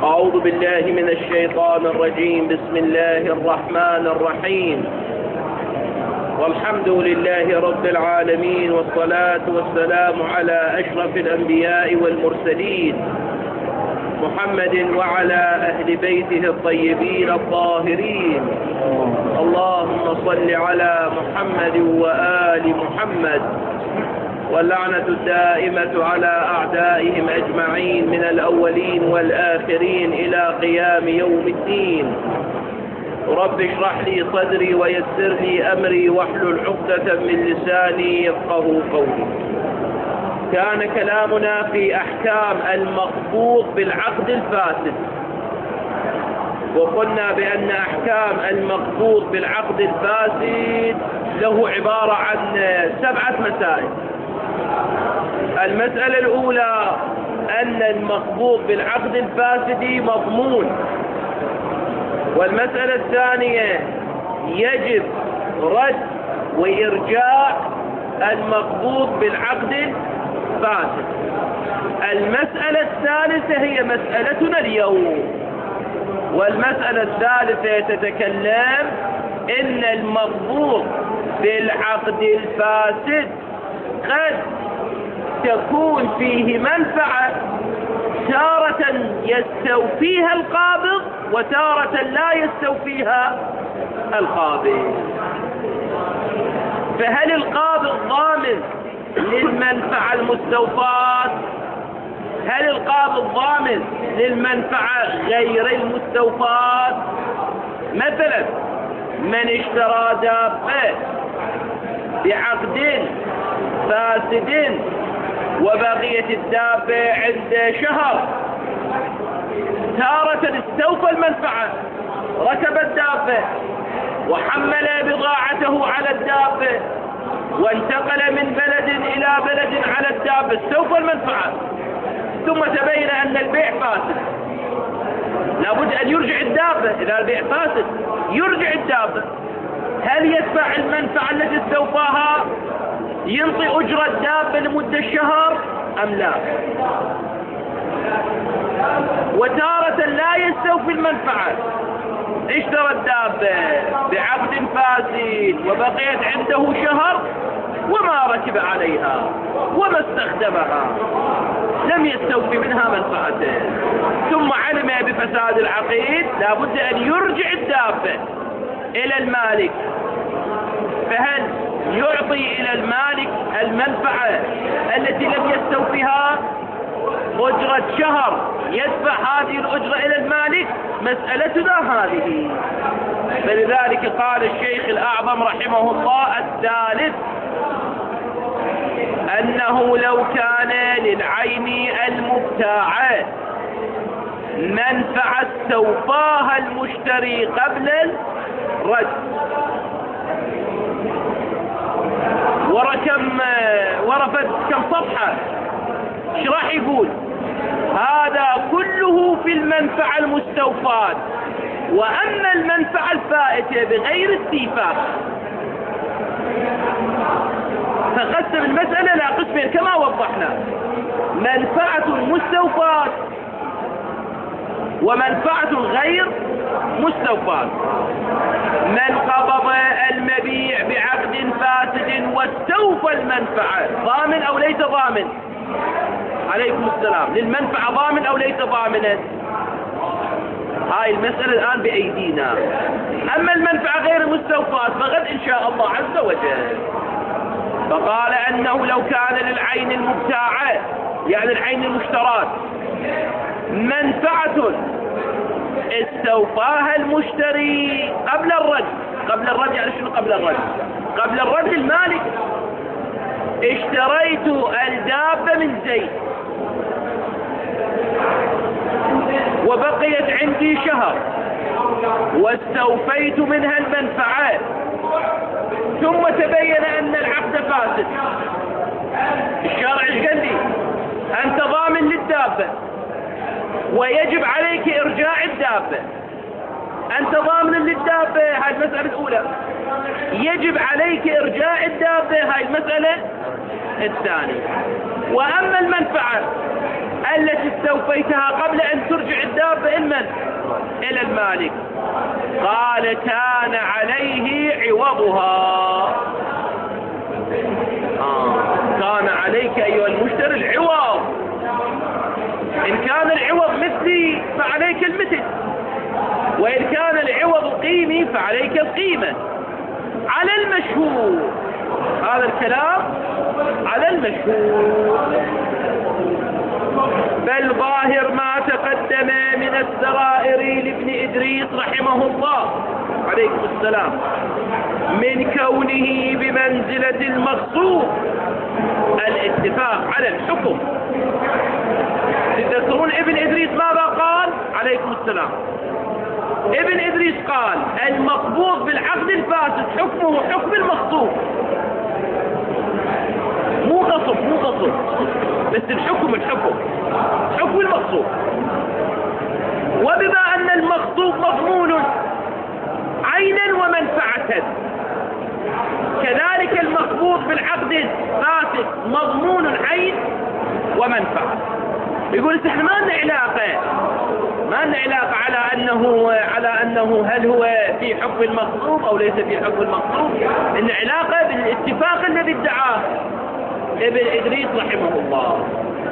أعوذ بالله من الشيطان الرجيم. بسم الله الرحمن الرحيم. والحمد لله رب العالمين، والصلاة والسلام على أشرف الأنبياء والمرسلين محمد وعلى أهل بيته الطيبين الطاهرين. اللهم صل على محمد وآل محمد، واللعنة الدائمة على أعدائهم أجمعين من الأولين والآخرين إلى قيام يوم الدين. رب اشرح لي صدري ويسر لي أمري واحلل عقدة من لساني يفقهوا قولي. كان كلامنا في أحكام المقبوض بالعقد الفاسد، وقلنا بأن أحكام المقبوض بالعقد الفاسد له عبارة عن 7 مسائل. المسألة الأولى أن المقبوض بالعقد الفاسد مضمون، والمسألة الثانية يجب رد وإرجاع المقبوض بالعقد الفاسد. المسألة الثالثة هي مسألتنا اليوم، والمسألة الثالثة تتكلم إن المقبوض بالعقد الفاسد قد تكون فيه منفعة تارة يستوفيها القابض وتارة لا يستوفيها القابض. فهل القابض ضامن للمنفعة المستوفاة؟ هل القابض ضامن للمنفعة غير المستوفاة؟ مثلا من اشترى دابة بعقد فاسد وبقية الدابة عند شهر، تارة استوفى المنفعة، ركب الدابة وحمل بضاعته على الدابة وانتقل من بلد إلى بلد على الدابة، استوفى المنفعة، ثم تبين أن البيع فاسد. لابد أن يرجع الدابة. إذا البيع فاسد يرجع الدابة. هل يدفع المنفعة التي استوفاها، ينطي أجرة الدابة لمدة شهر أم لا؟ وتارة لا يستوفي المنفعة، اشترى الدابة بعقد فاسد وبقيت عنده شهر وما ركب عليها وما استخدمها، لم يستوفي منها منفعته، ثم علم بفساد العقد، لابد أن يرجع الدابة إلى المالك. فهل يعطي إلى المالك المنفعة التي لم يستوفيها أجرة شهر، يدفع هذه الأجرة إلى المالك؟ مسألتنا هذه. فلذلك قال الشيخ الأعظم رحمه الله الثالث أنه لو كان للعين المبتاعة منفعة استوفاها المشتري قبل الرد، ورفد كم صفحة، ايش راح يقول؟ هذا كله في المنفعة المستوفاة. وأما المنفعة الفائتة بغير استيفاء فقسم المسألة إلى قسمين كما وضحنا: منفعة مستوفاة ومنفعة غير مستوفاة. من قبض المبيع بعقد فاسد واستوفى المنفعة ضامن أو ليس ضامن؟ عليكم السلام. للمنفعة ضامن أو ليس ضامنا؟ هاي المسألة الآن بأيدينا. أما المنفعة غير مستوفاة فغد إن شاء الله عز وجل. فقال أنه لو كان للعين المبتاعة يعني العين المشترات منفعة استوفاها المشتري قبل الرد. قبل الرد يعني شنو قبل الرد؟ قبل الرد المالك: اشتريت الدابة من زيد وبقيت عندي شهر واستوفيت منها المنفعة، ثم تبين أن العقد فاسد. الشارع ايش قال لي؟ أنت ضامن للدابة ويجب عليك إرجاع الدابة. أنت ضامن للدابة، هاي المسألة الأولى. يجب عليك إرجاع الدابة، هاي المسألة الثانية. وأما المنفعة التي استوفيتها قبل أن ترجع الدابة إلى المالك. قال كان عليه عوضها. كان عليك أيها المشتري العوض. إن كان العوض مثلي فعليك المثل، وإن كان العوض قيمي فعليك القيمة على المشهور. هذا الكلام على المشهور. بل ظاهر ما تقدم من السرائر لابن إدريس رحمه الله عليكم السلام من كونه بمنزلة المغصوب الاتفاق على الحكم. تذكرون ابن إدريس ماذا قال؟ عليكم السلام. ابن إدريس قال المقبوض بالعقد الفاسد حكمه حكم المغصوب، مو غصب بس الحكم حكم المغصوب. وبما أن المغصوب مضمون عينا ومنفعة، كذلك المقبوض بالعقد الفاسد مضمون عين ومنفعة. يقول احنا ما لنا علاقة على أنه هل هو في حكم المغصوب أو ليس في حكم المغصوب، إن علاقة بالاتفاق الذي ادعاه ابن إدريس رحمه الله.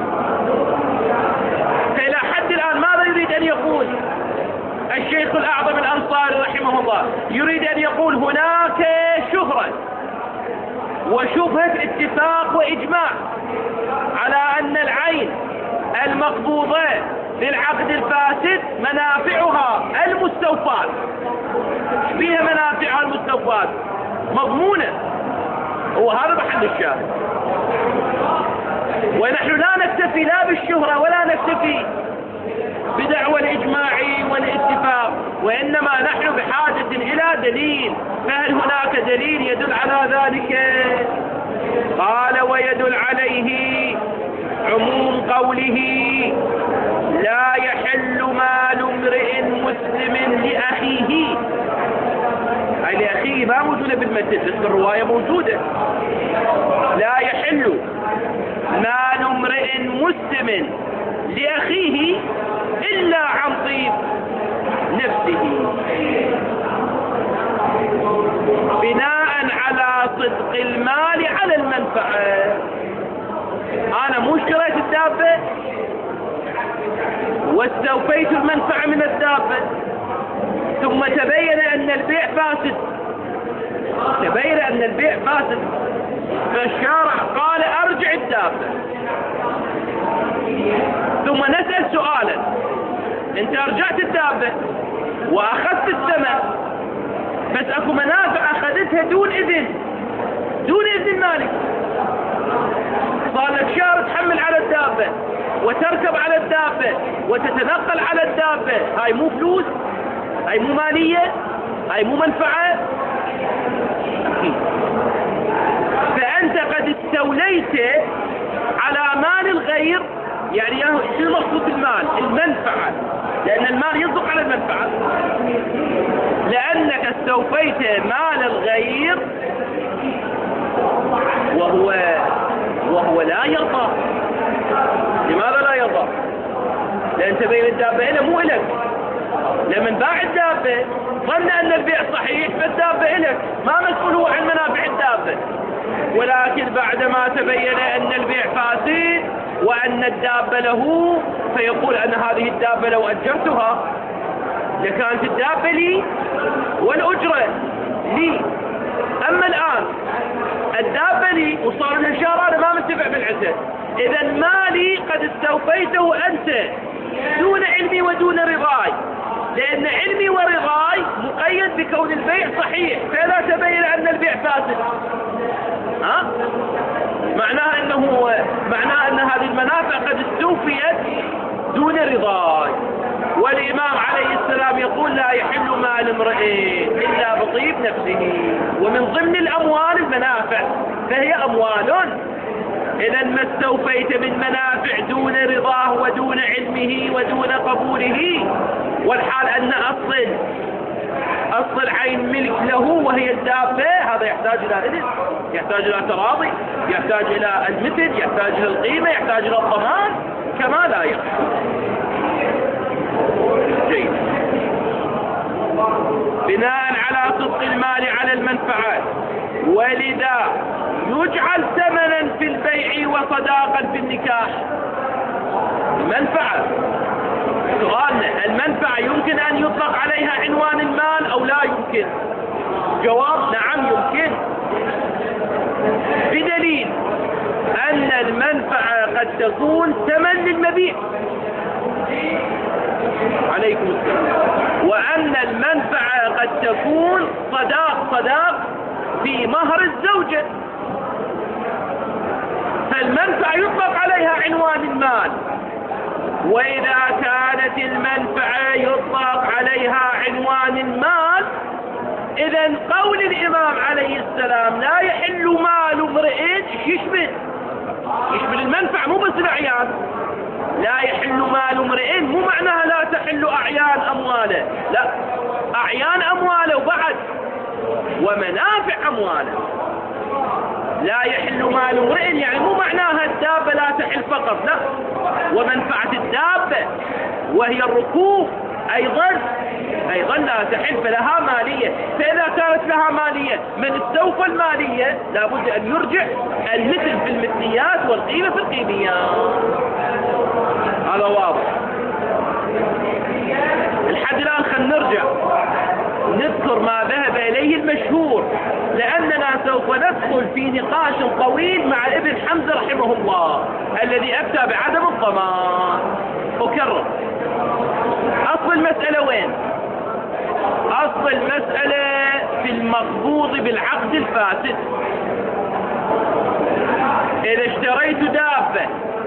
فإلى حد الآن ماذا يريد أن يقول الشيخ الأعظم الأنصاري رحمه الله؟ يريد أن يقول هناك شهرة وشبهة اتفاق وإجماع على أن العين المقبوضة للعقد الفاسد منافعها المستوفات، بها منافعها المستوفات مضمونة، وهذا محل الشاهد. ونحن لا نكتفي لا بالشهرة ولا نكتفي بدعوى الإجماع والاتفاق، وإنما نحن بحاجة إلى دليل. فهل هناك دليل يدل على ذلك؟ قال ويدل عليه عموم قوله لا يحل مال امرئ مسلم لأخيه. أي لأخيه ما موجودة بالمتن بس الرواية موجودة. لا يحل مال امرئ مسلم لأخيه إلا عن طيب نفسه، بناء على صدق المال على المنفعة. أنا مو اشتريت الدابة واستوفيت المنفعة من الدابة، ثم تبين أن البيع فاسد، فالشارع قال أرجع الدابة. ثم نسأل سؤالا: أنت أرجعت الدابة وأخذت الثمن، بس أكو منافع أخذتها دون إذن مالك. صار لك شهر تحمل على الدابة وتركب على الدابة وتتنقل على الدابة. هاي مو فلوس؟ هاي مو مالية؟ هاي مو منفعة؟ أكيد. فأنت قد استوليت على مال الغير. يعني شو المقصود بالمال؟ المنفعة، لأن المال يصدق على المنفعة. لأنك استوفيت مال الغير وهو لا يرضى. لماذا لا يرضى؟ لأن تبين الدابة إله مو إلك. لمن باع الدابة ظن أن البيع صحيح، فالدابة إلك، ما مسؤول هو عن منافع الدابة. ولكن بعدما تبين أن البيع فاسد وأن الدابة له، فيقول أن هذه الدابة لو أجرتها لكانت الدابة لي والأجرة لي. أما الآن الدابة لي وصار لها شهر، أنا ما منتفع بالعسل. إذا مالي قد استوفيته أنت دون علمي ودون رضاي، لأن علمي ورضاي مقيد بكون البيع صحيح، فلا تبين أن البيع فاسد. معناه أن هذه المنافع قد استوفيت دون رضاي. والإمام عليه السلام يقول لا يحل مال امرئ إلا بطيب نفسه. ومن ضمن الأموال المنافع، فهي أموال. إذا ما استوفيت من منافع دون رضاه ودون علمه ودون قبوله، والحال أن أصل العين ملك له وهي الدابة، هذا يحتاج إلى إذن، يحتاج إلى تراضي، يحتاج إلى المثل، يحتاج إلى القيمة، يحتاج إلى الضمان. كما لا يخشى. جيد. بناء على صدق المال على المنفعة، ولذا يجعل ثمنا في البيع وصداقا في النكاح. المنفعة، سؤالنا المنفعة يمكن أن يطلق عليها عنوان المال أو لا يمكن؟ جواب نعم يمكن، بدليل أن المنفعة قد تكون ثمن للمبيع عليكم السلام، وأن المنفعة قد تكون صداق في مهر الزوجة. فالمنفعة يطلق عليها عنوان المال، وإذا كانت المنفعة يطلق عليها عنوان المال، إذن قول الإمام عليه السلام لا يحل مال امرئ يشمل المنفعة، مو بس الأعيان. لا يحل مال امرئ مو معناها لا تحل أعيان أمواله، لا، أعيان أمواله وبعد ومنافع أمواله. لا يحل مال امرئ يعني مو معناها الدابة لا تحل فقط، لا، ومنفعة الدابة وهي الركوب أيضا لا تحل، فلها مالية. فإذا كانت لها مالية، من استوفى المالية لابد أن يرجع المثل في المثليات والقيمة في القيميات. هذا واضح. الحد الآن خلينا نرجع نذكر ما ذهب إليه المشهور، لأننا سوف ندخل في نقاش طويل مع ابن حمزة رحمه الله الذي أفتى بعدم الضمان. أكرر، أصل المسألة وين؟ أصل المسألة في المقبوض بالعقد الفاسد. إذا اشتريت دابة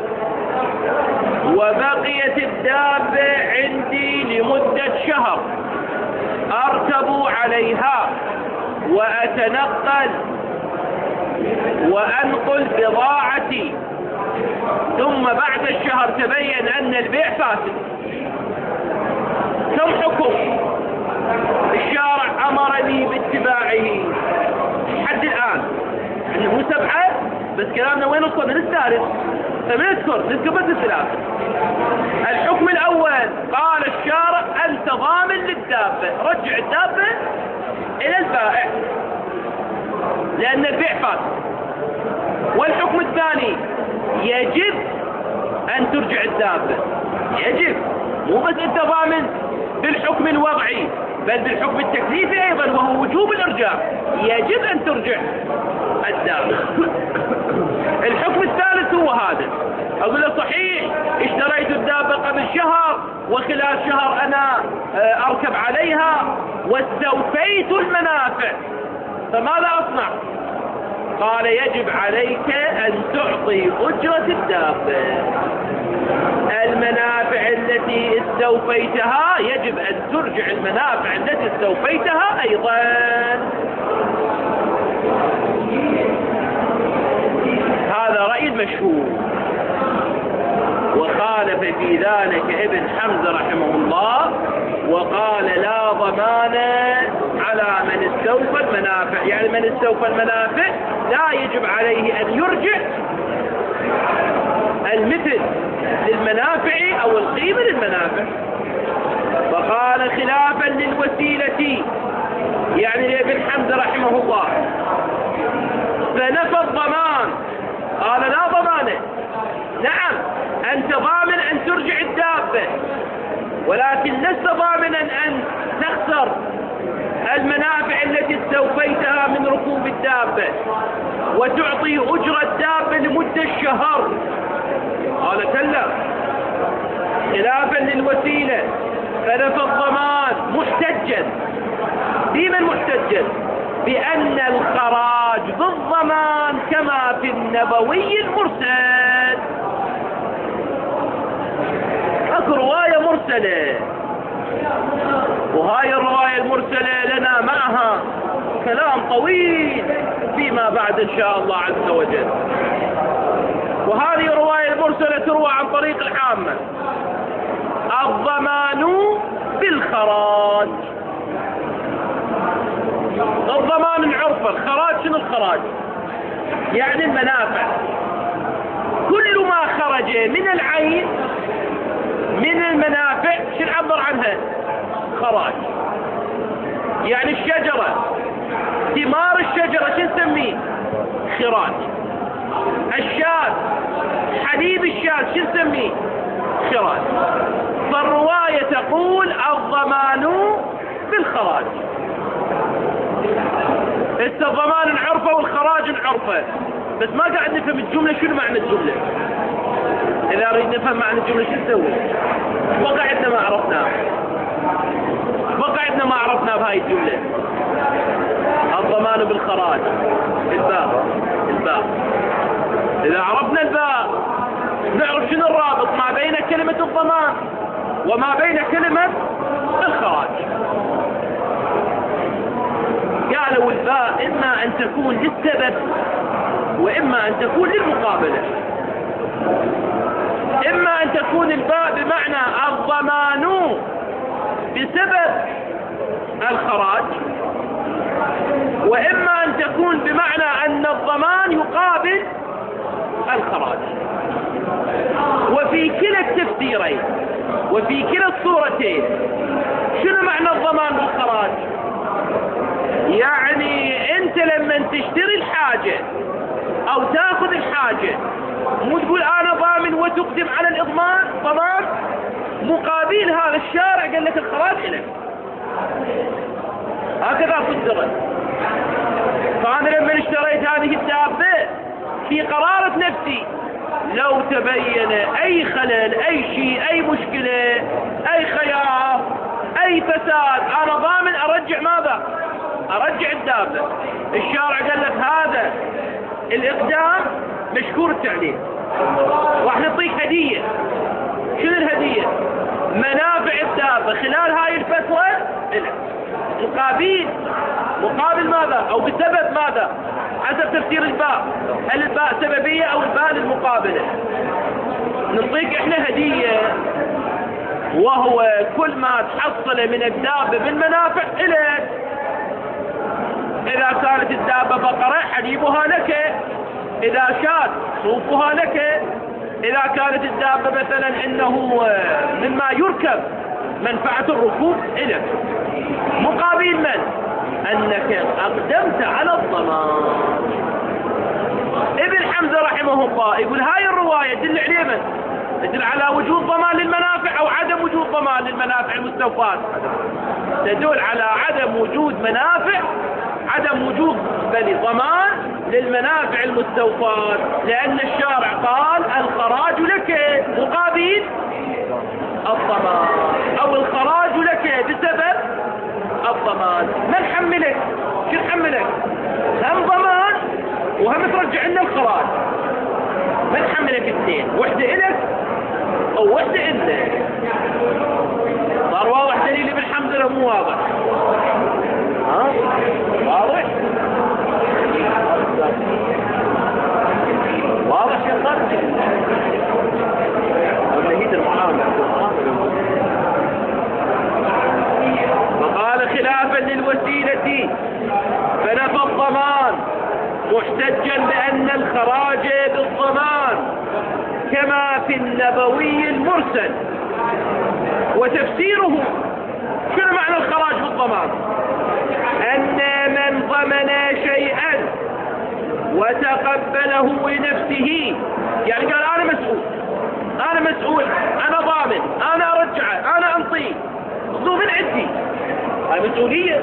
وبقيت الدابة عندي لمدة شهر، أركب عليها وأتنقل وأنقل بضاعتي، ثم بعد الشهر تبين أن البيع فاسد، كم حكم؟ الشارع أمرني باتباعه حد الآن إنه 7، بس كلامنا وين وصلنا؟ للثالث، فبنذكر بس الثلاثة. الحكم الأول قال الشارع أنت ضامن للدابة، رجع الدابة إلى البائع لأن البيع فاسد. والحكم الثاني يجب أن ترجع الدابة، يجب، مو بس أنت ضامن بالحكم الوضعي بل بالحكم التكليفي أيضا وهو وجوب الإرجاع، يجب أن ترجع الدابة. الحكم الثالث هو هذا، أقول له صحيح اشتريت الدابة قبل شهر وخلال شهر أنا أركب عليها واستوفيت المنافع، فماذا أصنع؟ قال يجب عليك أن تعطي أجرة الدابة. المنافع التي استوفيتها يجب أن ترجع المنافع التي استوفيتها أيضا. هذا رأي المشهور، وخالف في ذلك ابن حمزة رحمه الله وقال لا ضمان على من استوفى المنافع، يعني من استوفى المنافع لا يجب عليه أن يرجع المثل للمنافع أو القيمة للمنافع. فقال خلافا للوسيلة يعني لابن حمزة رحمه الله، فنفى الضمان، قال لا ضمانه. نعم أنت ضامن أن ترجع الدابة، ولكن لست ضامنا أن تخسر المنافع التي استوفيتها من ركوب الدابة وتعطي أجرة الدابة لمدة شهر. قال كلا، خلافا للوسيلة فنفى الضمان محتجا. بمن محتجا؟ بأن الخراج بالضمان كما في النبوي المرسل. اكو رواية مرسلة، وهاي الرواية المرسلة لنا معها كلام طويل فيما بعد إن شاء الله عز وجل. وهذه الرواية المرسلة تروى عن طريق العامة. الضمان بالخراج، الضمان عرفا، الخراج شنو الخراج؟ يعني المنافع. كل ما خرج من العين من المنافع شو نعبر عنها؟ خراج. يعني الشجرة، ثمار الشجرة شو نسميه؟ خراج. الشاة، حليب الشاة شو نسميه؟ خراج. فالرواية تقول الضمان بالخراج. الضمان نعرفه والخراج نعرفه، بس ما قاعد نفهم الجملة. شنو معنى الجملة؟ إذا أريد نفهم معنى الجملة شو نسوي؟ وقعدنا ما عرفناه، وقعدنا ما عرفناه بهاي الجملة. الضمان بالخراج، الباء. إذا عرفنا الباء نعرف شنو الرابط ما بين كلمة الضمان وما بين كلمة الخراج. قالوا الباء إما أن تكون للسبب وإما أن تكون للمقابلة. إما أن تكون الباء بمعنى الضمان بسبب الخراج، وإما أن تكون بمعنى أن الضمان يقابل الخراج. وفي كلا التفسيرين وفي كلا الصورتين شنو معنى الضمان بالخراج؟ يعني أنت لما تشتري الحاجة أو تأخذ الحاجة مو تقول أنا ضامن وتقدم على الإضمان ضمان، مقابل هذا الشارع قال لك الخراج لك. هكذا صدرت. فأنا لما اشتريت هذه الدابة في قرارة نفسي لو تبين أي خلل، أي شيء، أي مشكلة، أي خيار، أي فساد، أنا ضامن أرجع ماذا؟ أرجع الدابة. الشارع قال لك هذا الإقدام مشكور التعليم، راح نعطيك هدية. شنو الهدية؟ منافع الدابة خلال هاي الفترة مقابل ماذا؟ أو بسبب ماذا؟ حسب تفسير الباء، هل الباء سببية أو الباء للمقابلة؟ نعطيك احنا هدية، وهو كل ما تحصل من الدابة من منافع إليك. إذا كانت الدابة بقرة حليبها لك، إذا شاة صوفها لك، إذا كانت الدابة مثلا إنه مما يركب منفعة الركوب إليك. مقابل من؟ أنك أقدمت على الضمان. ابن حمزة رحمه الله يقول هاي الرواية تدل على من؟ تدل على وجود ضمان للمنافع أو عدم وجود ضمان للمنافع المستوفاة. تدل على عدم وجود منافع، عدم وجود ضمان للمنافع المستوفاة، لأن الشارع قال الخراج لك مقابل الضمان، أو الخراج لك بسبب الضمان. ما نحملك؟ شو نحملك؟ هم ضمان وهم ترجع لنا الخراج. ما نحملك اثنين، وحدة إلك أو وحدة إلنا. صار واضح دليل ابن حمزة لو مو واضح؟ ها؟ واضح؟ واضح يا صاحبي؟ ونهيت المعاملة. فقال خلافا للوسيلة فنفى الضمان محتجا بأن الخراج بالضمان كما في النبوي المرسل. وتفسيره شنو معنى الخراج بالضمان؟ أن من ضمن شيئا وتقبله لنفسه، يعني قال أنا مسؤول، أنا ضامن، أنا أرجعه، أنا أنطيه، خذوه من عندي، هاي مسؤولية.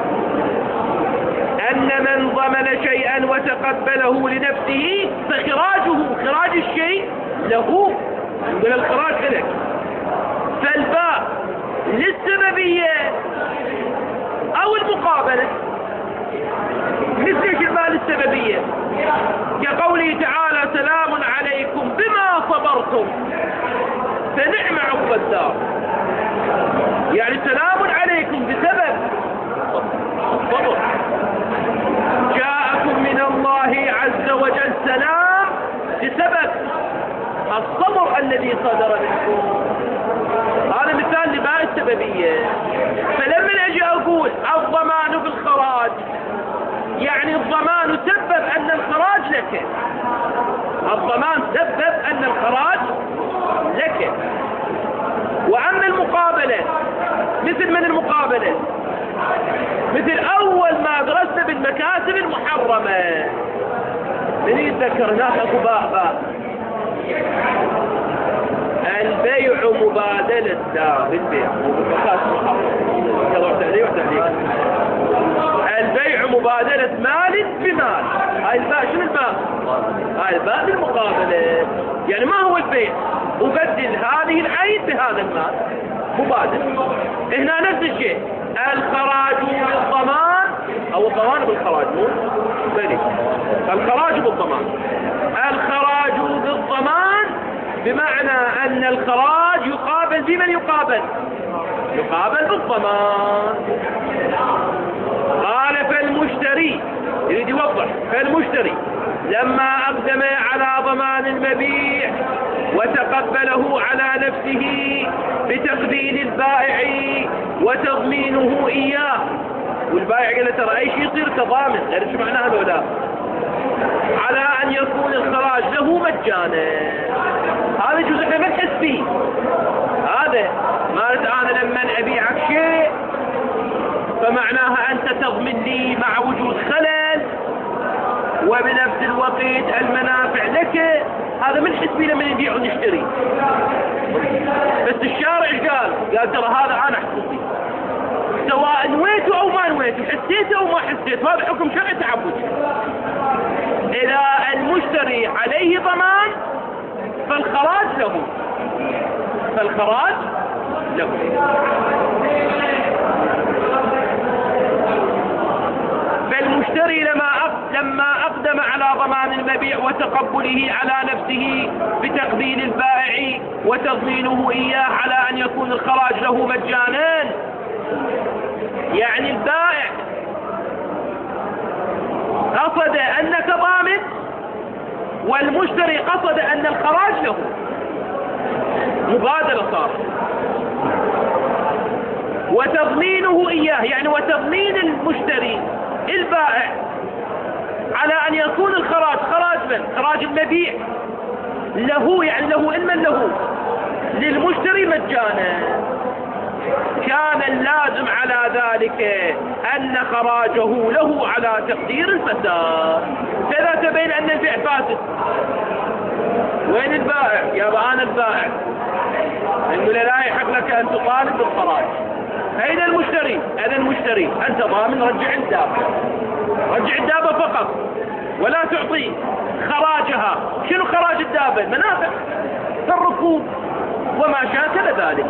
أن من ضمن شيئا وتقبله لنفسه فخراجه، خراج الشيء له، يقول الخراج لك. فالباء للسببية أو المقابلة، مثل الباء للسببية كقوله تعالى سلام عليكم بما صبرتم فنعم عقبى الدار. يعني سلام عليكم بسبب الصبر، جاءكم من الله عز وجل سلام بسبب الصبر الذي صدر منكم. هذا مثال لباء السببية. فلما اجي اقول الضمان بالخراج، يعني الضمان سبب ان الخراج لك، الضمان سبب أن الخراج لك. وأما المقابلة، مثل من المقابلة؟ مثل أول ما درسنا بالمكاسب المحرمة، من يتذكر هناك أكو باء البيع مبادلة، لا بالبيع بالمكاسب المحرمة، البيع مبادلة مال بمال. هاي الباء شنو الباء؟ هاي الباء بالمقابلة، يعني ما هو البيع؟ أبدل هذه العين بهذا المال، مبادل. هنا نفس الشيء، الخراج بالضمان، أو الضمان بالخراج، مو بلي الخراج بالضمان. الخراج بالضمان بمعنى أن الخراج يقابل بمن يقابل؟ يقابل بالضمان. قال فالمشتري، يريد يوضح، فالمشتري لما أقدم على ضمان المبيع وتقبله على نفسه بتقبيل البائع وتضمينه إياه، والبائع قال له ترى أي شيء يصير تضامن، غير شو معناها لولا، على أن يكون الخراج له مجانا. هذا جزء ما نحس فيه، هذا مالت أنا لما أبيعك شيء فمعناها أنت تضمن لي مع وجود خلل وبنفس الوقت المنافع لك. هذا من حسبي لما نبيع ونشتري. بس الشارع قال ترى هذا أنا حسبي، سواء نويته أو ما نويته، حسيته أو ما حسيته، هذا حكم شرعي تعبدي. إذا المشتري عليه ضمان فالخراج له، فالخراج له. فالمشتري لما أقدم على ضمان المبيع وتقبله على نفسه بتقبيل البائع وتضمينه إياه على أن يكون الخراج له مجانا، يعني البائع قصد أنك ضامن والمشتري قصد أن الخراج له، مبادلة صار. وتضمينه إياه يعني وتضمين المشتري البائع على أن يكون الخراج، خراج من؟ خراج المبيع له، يعني له علما له للمشتري مجانا. كان اللازم على ذلك أن خراجه له على تقدير الفساد. فإذا تبين أن البيع فاسد، وين البائع؟ يا أنا البائع، يقول لا يحق لك أن تطالب بالخراج. أين المشتري؟ أنا المشتري، أنت ضامن رجع الدابة، رجع الدابة فقط ولا تعطي خراجها. شنو خراج الدابة؟ المنافع الركوب وما شاكل ذلك.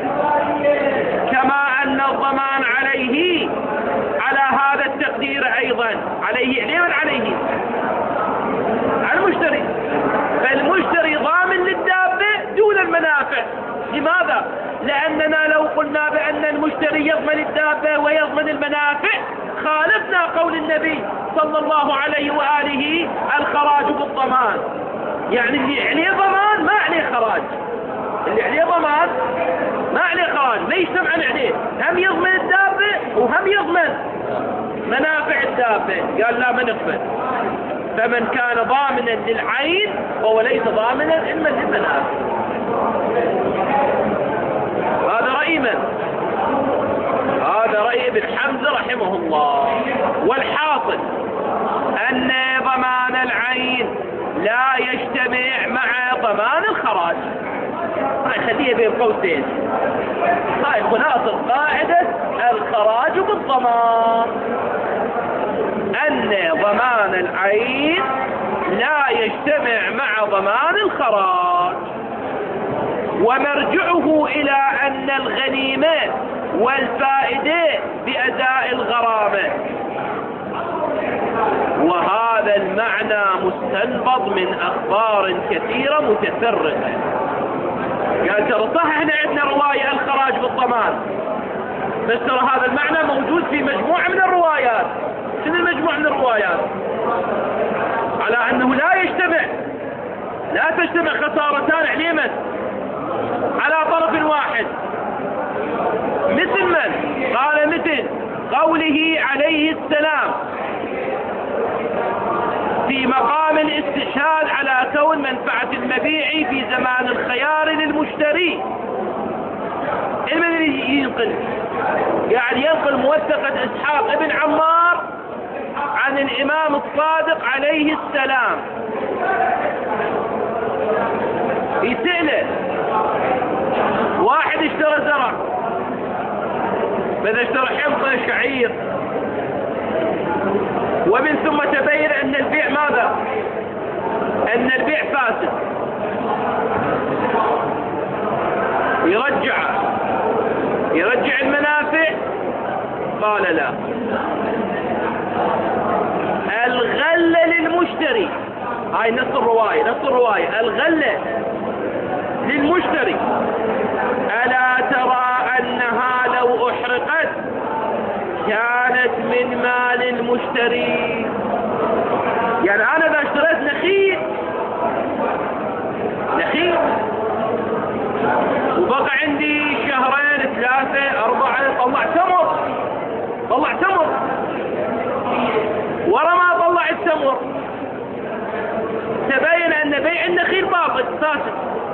كما أن الضمان عليه على هذا التقدير أيضا، عليه عليه من عليه؟ على المشتري. فالمشتري ضامن للدابة دون المنافع. لماذا؟ لأننا لو قلنا بأن المشتري يضمن الدابة ويضمن المنافع خالفنا قول النبي صلى الله عليه وآله الخراج بالضمان. يعني اللي عليه ضمان ما عليه خراج، اللي عليه ضمان ما عليه خراج، ما يجتمع عليه، هم يضمن الدابة وهم يضمن منافع الدابة. قال لا، ما نقبل. فمن كان ضامنا للعين فهو ليس ضامنا إما للمنافع. هذا رأي من؟ هذا رأي ابن حمزة رحمه الله. والحاصل أن ضمان العين لا يجتمع مع ضمان الخراج. هاي خليها بين قوسين، هاي خلاصة قاعدة الخراج بالضمان، أن ضمان العين لا يجتمع مع ضمان الخراج، ومرجعه إلى أن الغنيمة والفائدة بأداء الغرامة. وهذا المعنى مستنبط من أخبار كثيرة متفرقة. قال ترى صح احنا عندنا رواية الخراج بالضمان، بس ترى هذا المعنى موجود في مجموعة من الروايات. شنو المجموعة من الروايات؟ على أنه لا تجتمع خسارتان على من؟ على طرف واحد. مثل من؟ قال مثل قوله عليه السلام في مقام الاستشهاد على كون منفعة المبيع في زمان الخيار للمشتري. المن ينقل؟ يعني ينقل موثقة إسحاق ابن عمار عن الإمام الصادق عليه السلام. يسأله واحد اشترى زرع، بدأ اشترى حنطة شعير، ومن ثم تبين أن البيع ماذا؟ أن البيع فاسد. يرجع المنافع؟ قال لا، الغلة للمشتري. هاي نص الرواية الغلة للمشتري. ألا ترى أنها لو أحرقت كانت من مال المشتري؟ يعني أنا إذا اشتريت نخيل وبقى عندي شهرين 3 4 طلع تمر، ورا ما طلع التمر تبين أن بيع النخيل باطل فاسد.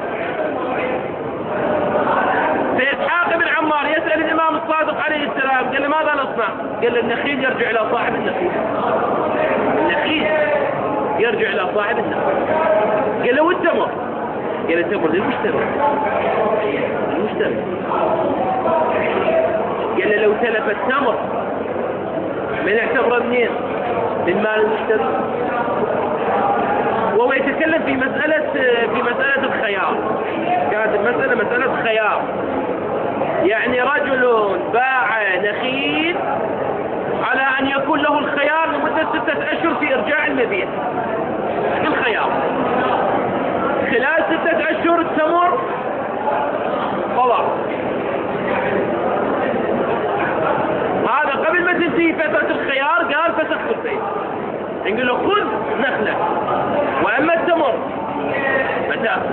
فإسحاق بن عمار يسأل الإمام الصادق عليه السلام، قال له ماذا نصنع؟ قال له النخيل يرجع إلى صاحب النخيل. قال له والتمر؟ قال التمر للمشتري. قال له لو تلف التمر من اعتبره منين؟ من مال المشتري. وهو يتكلم في مسألة الخيار. كانت المسألة مسألة خيار، يعني رجل باع نخيل على أن يكون له الخيار لمدة 6 أشهر في إرجاع المبيع. الخيار خلال 6 أشهر التمر طلع. هذا قبل ما تنتهي فترة الخيار قال فسخت البيع، نقول له خذ نخلة، وأما التمر فتأخذ.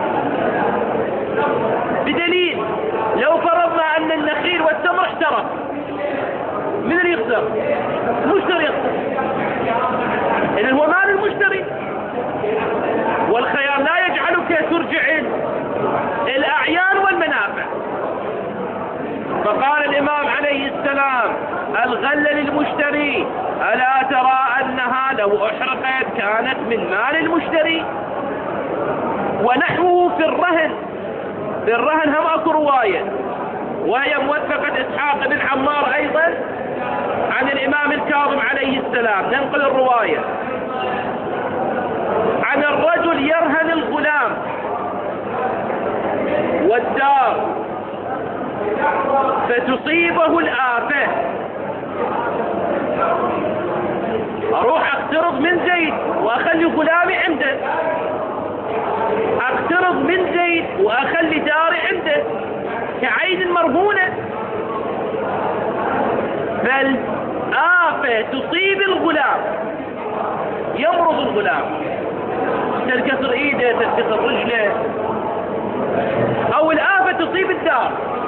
بدليل لو فرضنا أن النخيل والتمر احترق، من اللي يخسر؟ المشتري يخسر، إذن هو مال المشتري. والخيار لا يجعلك ترجع الأعيان والمنافع. فقال الإمام عليه السلام الغلة للمشتري، ألا ترى أنها لو أحرقت كانت من مال المشتري؟ ونحوه في الرهن هم أكو رواية، وهي موثقة إسحاق بن عمار أيضا عن الإمام الكاظم عليه السلام. ننقل الرواية عن الرجل يرهن الغلام والدار فتصيبه الآفة، أروح أقترض من زيد وأخلي غلامي عنده، أقترض من زيد وأخلي داري عنده كعين مرهونة، فالآفة تصيب الغلام، يمرض الغلام، تنكسر ايده، تنكسر رجله، او الآفة تصيب الدار.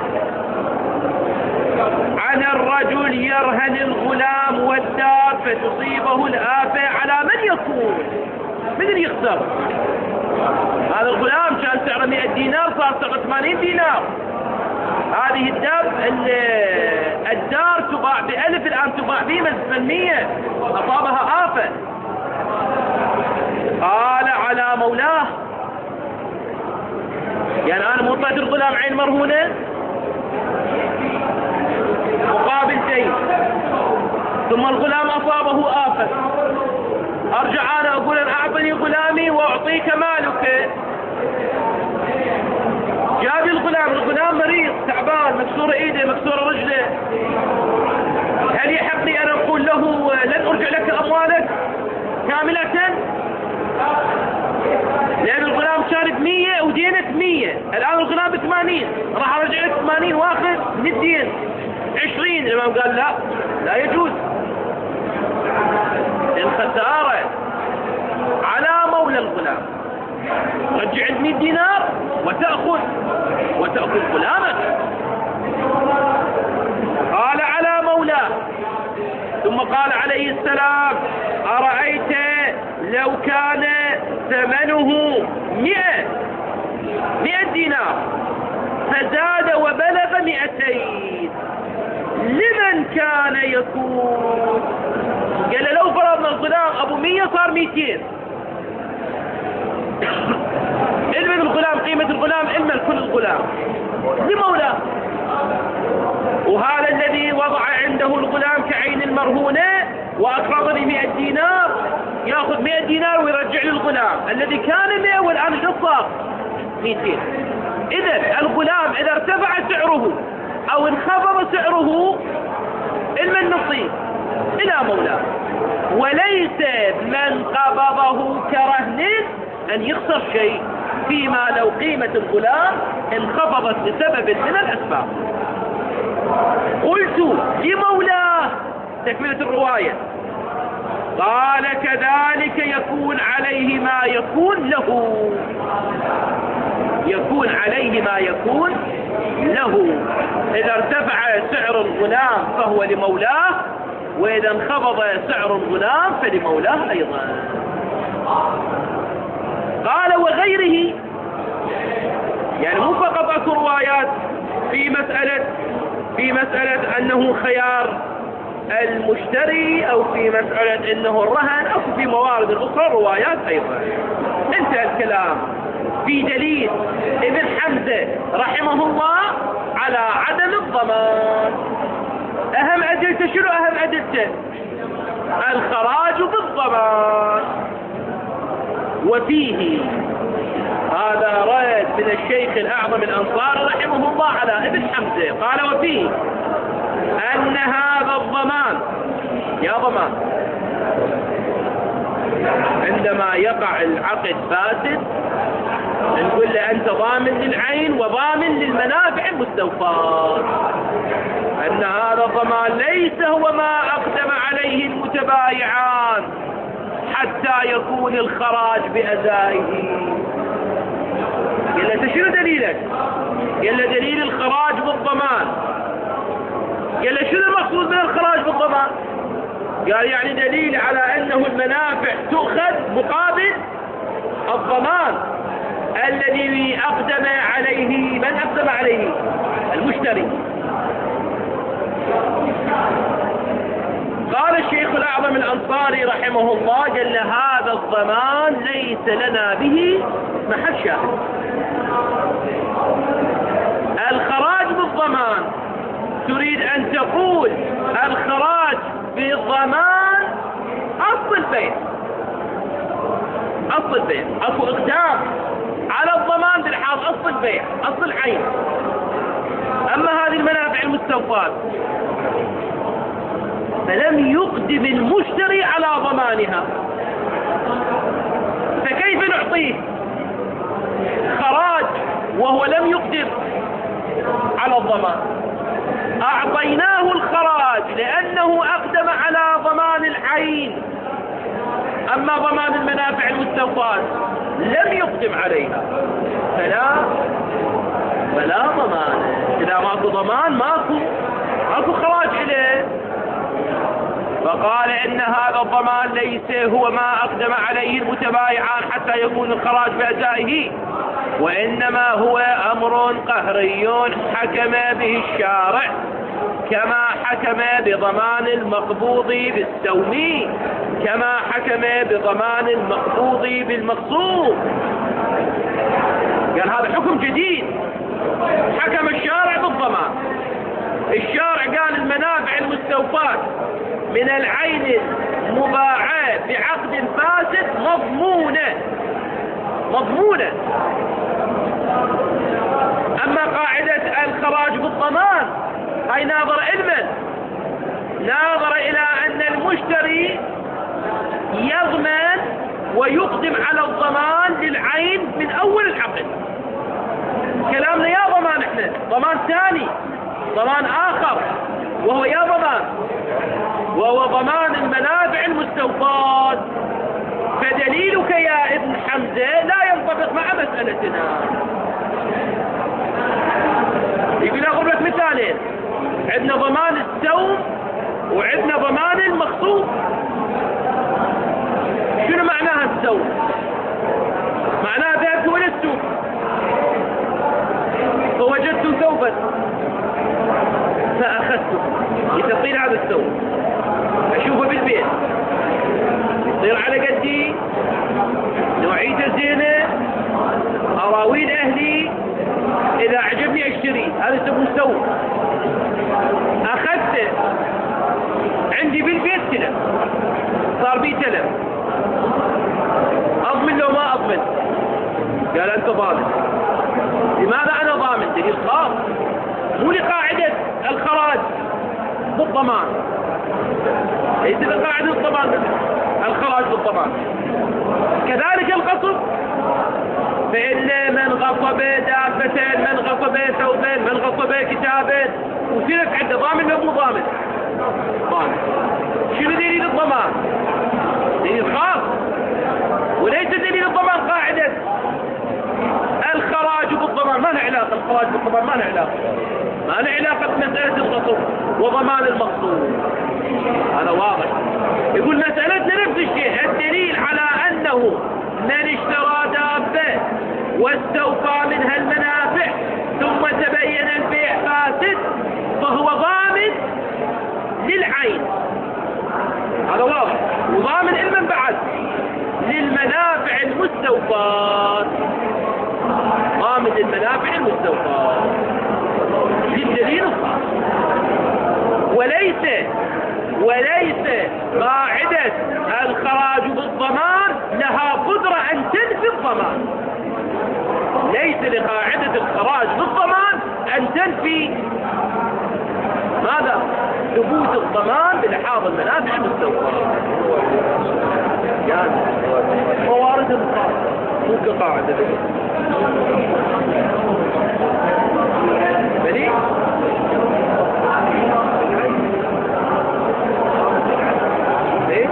عن الرجل يرهن الغلام والدار فتصيبه الآفة، على من يكون؟ من اللي يخسر؟ هذا الغلام كان سعره 100 دينار صار سعره 80 دينار. هذه الدار تباع ب1000، الآن تباع ب100. أصابها آفة. قال على مولاه، يعني أنا مطلت الغلام عين مرهونة مقابل دين، ثم الغلام أصابه آفة، أرجع أنا أقول أن أعطني غلامي وأعطيك مالك. جاب الغلام مريض تعبان، مكسور ايده، مكسور رجله، هل يحق لي أن أقول له لن أرجع لك أموالك كاملة؟ لأن الغلام كان ب100 ودينك 100، الآن الغلام ب80، راح أرجع لك 80 واخذ من الدين 20. الإمام قال لا يجوز، الخسارة على مولى الغلام، رجع 100 دينار وتأخذ غلامك. قال على مولاه. ثم قال عليه السلام أرأيت لو كان ثمنه 100 دينار فزاد وبلغ 200 لمن كان يكون؟ قال لو فرضنا الغلام أبو 100 صار 200. علم الغلام قيمة الغلام علم كل الغلام لمولاه، وهذا الذي وضع عنده الغلام كعين المرهونة وأقرضني 100 دينار يأخذ 100 دينار ويرجع للغلام الذي كان 100 والآن صار 200. إذا الغلام إذا ارتفع سعره أو انخفض سعره علم النصيب إلى مولاه، وليس من قبضه كرهن أن يخسر شيء، فيما لو قيمة الغلام انخفضت لسبب من الأسباب. قلت لمولاه تكملة الرواية، قال كذلك يكون عليه ما يكون له، يكون عليه ما يكون له. إذا ارتفع سعر الغلام فهو لمولاه، وإذا انخفض سعر الغلام فلمولاه أيضا. قال وغيره، يعني مو فقط اكو روايات في مسألة أنه خيار المشتري أو في مسألة أنه الرهن، أو في موارد أخرى روايات أيضا. انتهى الكلام في دليل ابن حمزة رحمه الله على عدم الضمان. أهم أدلته شنو؟ أهم أدلته الخراج بالضمان. وفيه هذا رد من الشيخ الأعظم الأنصاري رحمه الله على ابن حمزة، قال وفيه أن هذا الضمان، يا ضمان عندما يقع العقد فاسد نقول له أنت ضامن للعين وضامن للمنافع المستوفاة، أن هذا الضمان ليس هو ما أقدم عليه المتبايعان حتى يكون الخراج بأدائه. قال له شنو دليلك؟ قال له دليل الخراج بالضمان. قال له شنو المقصود من الخراج بالضمان؟ قال يعني دليل على أنه المنافع تؤخذ مقابل الضمان الذي أقدم عليه. من أقدم عليه؟ المشتري. قال الشيخ الأعظم الأنصاري رحمه الله قال هذا الضمان ليس لنا به محل شاهد. الخراج بالضمان تريد أن تقول الخراج بالضمان أصل البيع، أصل البيع، أكو إقدام على الضمان بالحال أصل البيع، أصل العين. أما هذه المنافع المستوفاة فلم يقدم المشتري على ضمانها، فكيف نعطيه خراج وهو لم يقدم على الضمان؟ أعطيناه الخراج لأنه أقدم على ضمان العين، أما ضمان المنافع المستوفاة لم يقدم عليها فلا ضمان. إذا ماكو ضمان ماكو خراج إليه. فقال إن هذا الضمان ليس هو ما أقدم عليه المتبايعان حتى يكون الخراج بأدائه، وإنما هو أمر قهري حكم به الشارع كما حكم بضمان المقبوض بالسوم، كما حكم بضمان المقبوض بالمقصود. قال هذا حكم جديد، حكم الشارع بالضمان. الشارع قال المنافع المستوفاة من العين المباعة بعقد فاسد مضمونة. أما قاعدة الخراج بالضمان هاي ناظر علما، ناظر إلى أن المشتري يضمن ويقدم على الضمان للعين من أول العقد. كلامنا يا ضمان، احنا ضمان ثاني، ضمان آخر، وهو يا ضمان، وهو ضمان المنافع المستوفاة. فدليلك يا ابن حمزة لا ينطبق مع مسألتنا. يقول أقول لك مثالين، عندنا ضمان السوم وعندنا ضمان المخصوص. شنو معناها السوق؟ معناها ذهبت إلى السوق فوجدت ثوبا فأخذته، يتصير هذا الثوب أشوفه بالبيت يصير على قدي، نوعيته زينة، أراويل أهلي، إذا أعجبني أشتري، هذا يسمونه ثوب. أخذته عندي بالبيت كذا صار بي تلف، أضمن لو ما أضمن؟ قال أنت ضامن. لماذا أنا ضامن؟ دليل خاص، مو لقاعدة الخراج بالضمان، ليس لقاعدة الضمان الخراج بالضمان. كذلك الغصب، فإن من غصب دابة، من غصب ثوبا، من غصب كتابا، وسلف عنده ضامن ولا مو ضامن؟ ضامن. شنو دليل الضمان؟ دليل خاص، وليس دليل الضمان قاعدة الخراج بالضمان. ما له علاقة الخراج بالضمان، ما له علاقة، ما له علاقة بمسألة الغصب وضمان المقصود. هذا واضح. يقول مسألتنا نفس الشيء، الدليل على أنه من اشترى دابة واستوفى منها المنافع ثم تبين البيع فاسد فهو ضامن للعين، هذا واضح، وضامن علما بعد للمنافع المستوفاة، ضامن للمنافع المستوفاة للدليل الخاص. وليس قاعدة الخراج بالضمان لها قدرة أن تنفي الضمان، ليس لقاعدة الخراج بالضمان أن تنفي ماذا؟ ثبوت الضمان بلحاظ المنافع المستوفاة. يعني موارد الخاصة مو كقاعدة بني ايه؟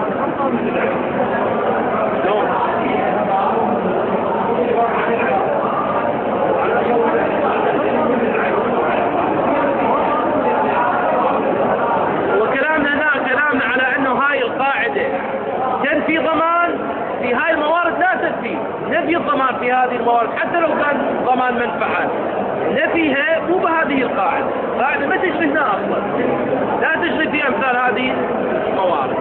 وكلامنا هنا كلامنا على انه هاي القاعدة تنفي ضمان في هاي الموارد، لا تنفي نفي الضمان في هذه الموارد حتى لو كان ضمان منفعة، نفيها مو بهذه القاعدة، قاعدة ما تشري هنا أصلا، لا تشري في أمثال هذه الموارد.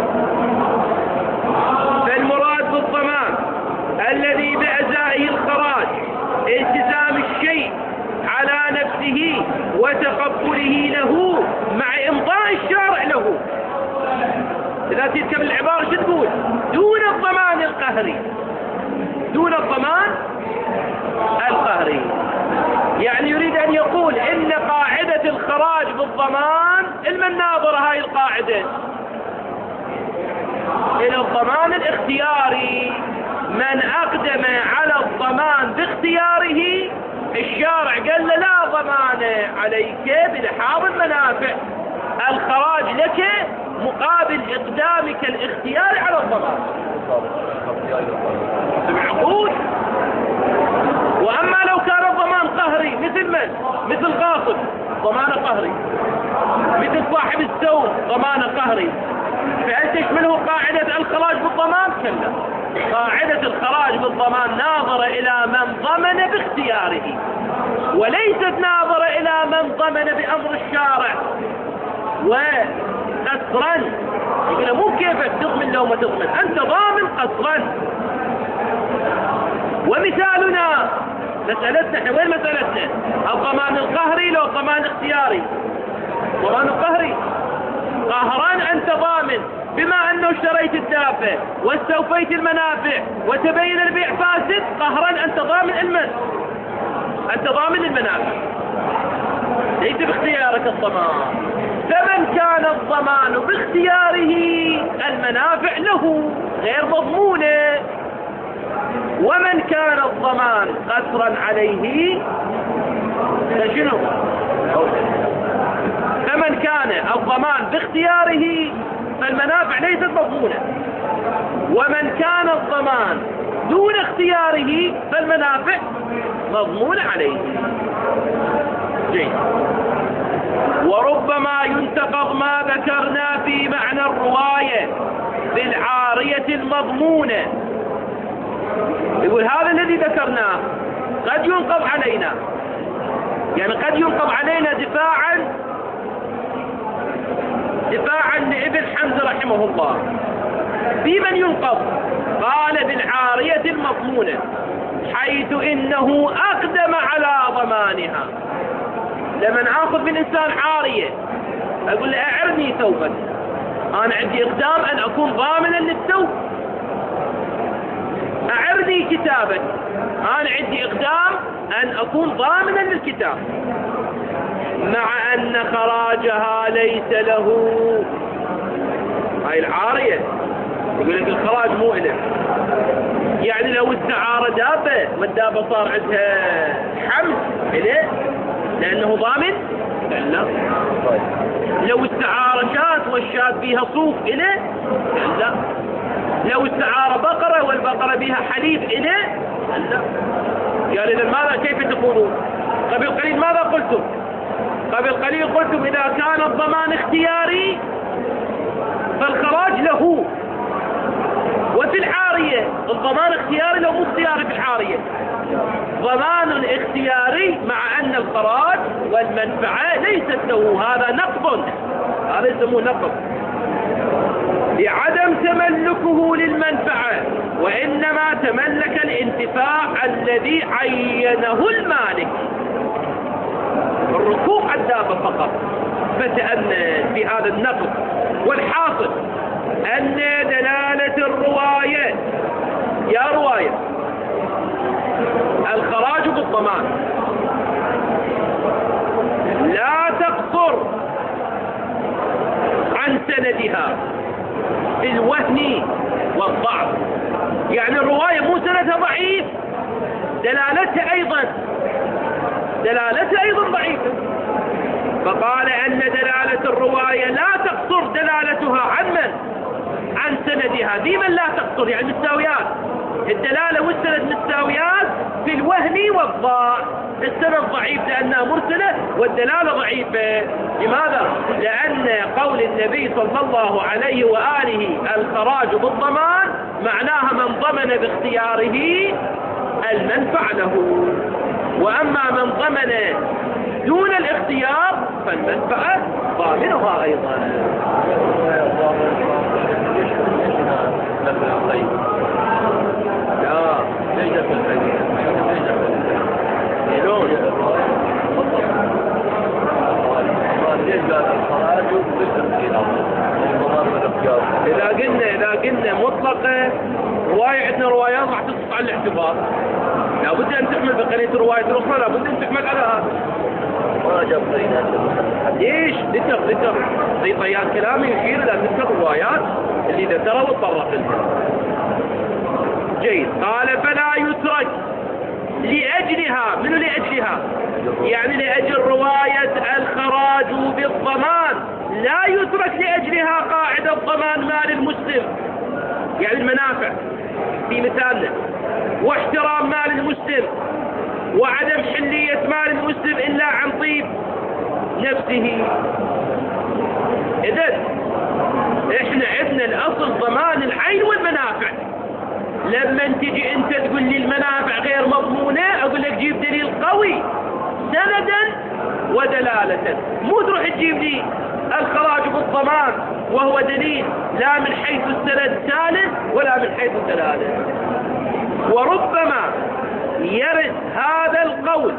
فالمراد بالضمان الذي بأجزائه الخراج التزام الشيء على نفسه وتقبله له مع إمضاء الشارع له. إذا تتكلم العبارة شو تقول؟ دون الضمان القهري، دون الضمان القهري. يعني يريد أن يقول إن قاعدة الخراج بالضمان المناظرة هاي القاعدة إلى الضمان الاختياري، من أقدم على الضمان باختياره الشارع قال له لا ضمان عليك بلحاظ المنافع، الخراج لك مقابل إقدامك الاختياري على الضمان بمعقول. وأما لو كان الضمان قهري مثل من؟ مثل غاصب ضمان قهري، مثل صاحب السوق ضمان قهري، فهل تشمله قاعدة الخراج بالضمان؟ كلا، قاعدة الخراج بالضمان ناظرة إلى من ضمن باختياره، وليست ناظرة إلى من ضمن بأمر الشارع وقصرا. يقول مو كيفك تضمن لو ما تضمن، أنت ضامن قصرا. ومثالنا مسألتنا احنا وين مسألتنا؟ الضمان القهري لو الضمان الاختياري؟ الضمان القهري قهران أنت ضامن، بما أنه اشتريت الدابة واستوفيت المنافع وتبين البيع فاسد، قهران أنت ضامن المن، أنت ضامن المنافع، ليس باختيارك الضمان. فمن كان الضمان باختياره المنافع له غير مضمونة، ومن كان الضمان قصرا عليه فشنو؟ فمن كان الضمان باختياره فالمنافع ليست مضمونة، ومن كان الضمان دون اختياره فالمنافع مضمونة عليه. جيد. وربما ينتقض ما ذكرنا في معنى الرواية بالعارية المضمونة. يقول هذا الذي ذكرناه قد ينقض علينا، يعني قد ينقض علينا دفاعا لابن حمزة رحمه الله. بمن ينقض؟ قال بالعارية المضمونة، حيث إنه أقدم على ضمانها. لما آخذ من إنسان عارية أقول له أعرني ثوبا، أنا عندي إقدام أن أكون ضامنا للثوب. أعرني كتابا، أنا عندي إقدام أن أكون ضامنا للكتاب، مع أن خراجها ليس له. هاي العارية يقول لك الخراج مو إله. يعني لو استعار دابة والدابة صار عندها حمل إله لأنه ضامن؟ لا. لو استعار شاة والشاة فيها صوف إله؟ لا. لو استعار بقرة والبقرة بها حليب إله؟ لا. قال إذا ماذا كيف تقولون؟ قبل قليل ماذا قلتم؟ قبل قليل قلتم إذا كان الضمان اختياري فالخراج له، وفي العارية الضمان اختياري لو مو اختياري في العارية ضمان اختياري، مع أن الخراج والمنفعة ليست له. هذا نقض، هذا يسموه نقض لعدم تملكه للمنفعة، وإنما تملك الانتفاع الذي عينه المالك، الركوب على الدابة فقط. فتأمل في هذا النقض. والحاصل أن دلالة الرواية، يا رواية الخراج بالضمان لا تقصر عن سندها في الوهن والضعف. يعني الرواية مو سندها ضعيف، دلالتها أيضا ضعيفة. فقال أن دلالة الرواية لا تقصر دلالتها عن من؟ عن سندها. بمن لا تقصر؟ يعني مستويات، الدلالة والسند مستويات في الوهن والضعف. السند ضعيف لأنها مرسلة، والدلالة ضعيفة. لماذا؟ لأن قول النبي صلى الله عليه وآله الخراج بالضمان معناها من ضمن باختياره المنفع له، وأما من ضمن دون الاختيار فالمنفعة ضامنها أيضا. لا ليس في الخير لون إذا قلنا مطلقة رواية، عندنا روايات راح تسقط على الاعتبار، لابد أن تحمل بقية الرواية الأخرى، لابد أن تحمل على هذا. ما جاب ليش؟ ذكر زي طيان كلامي يشير إلى ذكر الروايات اللي ذكرها وتطرق لها. جيد. قال فلا يترك لأجلها. منو لأجلها؟ يعني لأجل رواية الخراج بالضمان لا يترك لأجلها قاعدة ضمان مال المسلم، يعني المنافع في مثالنا، واحترام مال المسلم، وعدم حلية مال المسلم إلا عن طيب نفسه. إذن إحنا عندنا الأصل ضمان العين والمنافع. لما تجي أنت تقول لي المنافع غير مضمونة، أقول لك جيب دليل قوي سندا ودلالة، مو تروح تجيب لي الخراج بالضمان وهو دليل لا من حيث السند الثالث ولا من حيث الدلالة. وربما يرد هذا القول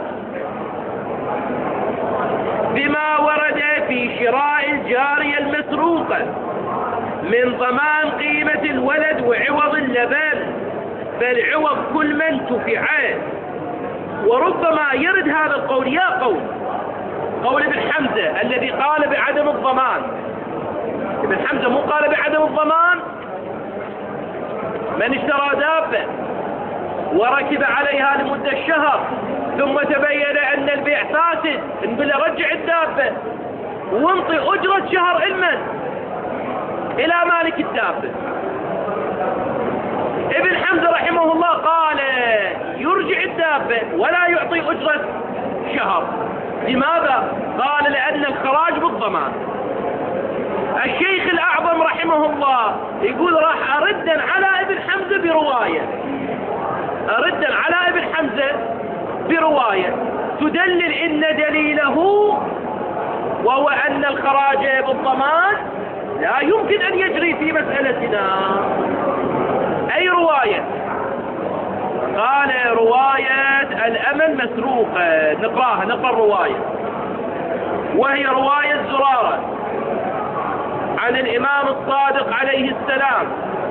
بما ورد في شراء الجارية المسروقة من ضمان قيمة الولد وعوض اللبن، فالعوض كل من تفعه. وربما يرد هذا القول، يا قول ابن حمزة الذي قال بعدم الضمان. ابن حمزة مو قال بعدم الضمان؟ من اشترى دابة وركب عليها لمدة شهر ثم تبين أن البيع فاسد، نقول له رجع الدابة وانطي أجرة شهر إلى مالك الدابة. ابن حمزة رحمه الله قال يرجع الدابة ولا يعطي أجرة شهر، لماذا؟ قال لأن الخراج بالضمان. الشيخ الأعظم رحمه الله يقول راح أردا على ابن حمزة برواية، أردا على ابن حمزة برواية تدلل إن دليله وهو أن الخراج بالضمان لا يمكن أن يجري في مسألتنا. أي رواية؟ قال رواية الأمن مسروقة. نقرأ الرواية، وهي رواية زرارة عن الإمام الصادق عليه السلام: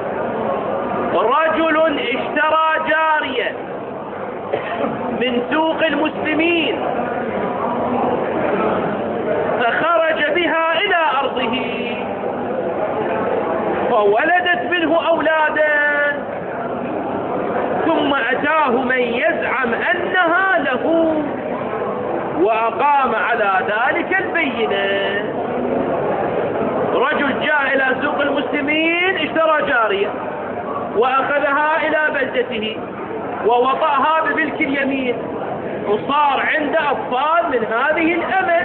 رجل اشترى جارية من سوق المسلمين فخرج بها إلى أرضه فولدت منه أولادا، ثم أتاه من يزعم أنها له وأقام على ذلك البينة. رجل جاء إلى سوق المسلمين اشترى جارية وأخذها إلى بلدته ووطأها بملك اليمين، وصار عنده أطفال من هذه الأمة.